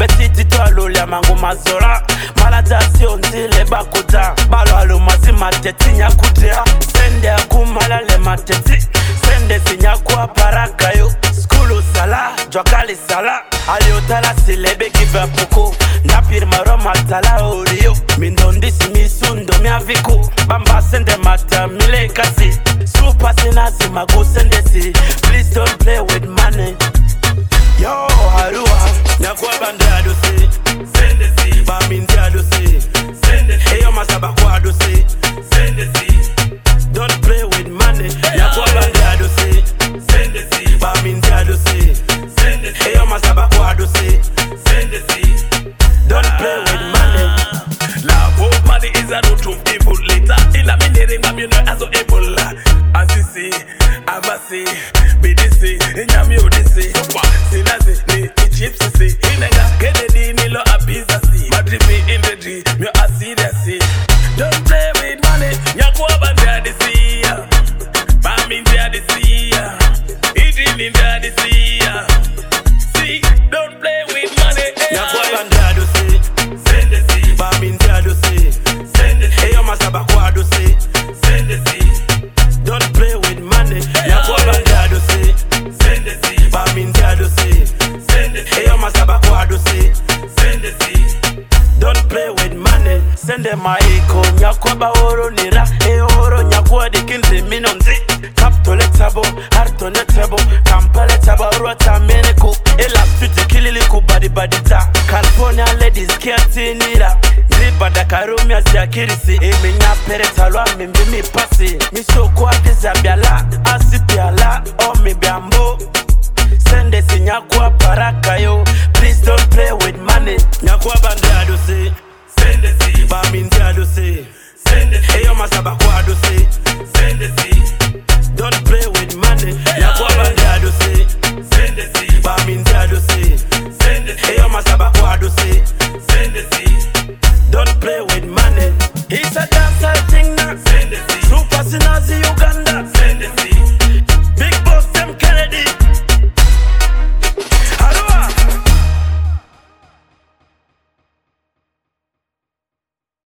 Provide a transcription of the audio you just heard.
Betiti to alolia mango mazora. Maladation zile bakuta. Balo alo mazima teti nyakutea. Sende akumala le mateti. Sende sinyakwa paraka yo. Skulu sala, jokali sala. Aliotala silebe kiva poko. Napir maroma tala olio. Mindondi simisundo miaviku. Bamba sende mata mile kasi. Super sinasi mago sende si. Please don't play with money. Yo, Harua, nyakwa bande adose. Sende si. Bamindi adose. Sende si. Eyo masaba kwa adose. Sende si. Don't play with money. Nyakwa bande adose. Sende si. Bamindi adose. Sende si. Eyo masaba kwa adose. Sende si. Don't play with money. Love of money is a root of evil. Later in a minute, I'm you know as a Ebola. As you see, I must see, be this see, in your music see. Sinasi, ni chips see. Inega, Kennedy, Nilo, a pizza see. But if me in the dream, you are serious see. Don't play with money, Nyakwa Banda see ya. Bam in the sea ya. Eating in the sea ya. See, don't play with money. Nyakwa Banda adose. Sende si. Bam in the adose. Sende si. Eyo masaba kwa adose. Sende si. Don't play with money. Nyakwa bande adose. Sende si. Bamindi adose. Sende si. Eyo masaba kwa adose. Sende si. Don't play with money. Sende maiko nyakwa ba oro nira. Eyo oro nyakwa dikinze minonzi. Kaptole tabo, hartone tabo. Kampale tabo, rota meneko. Ela fiti kililiku badi badita. California ladies kiati nira. Zibada karumi asiakirisi. Eme nyapere talwa mimi pasi. Misoko abizabiala, asipiala, o mi biambo. Sende sinyakwa paraka yo. Please don't play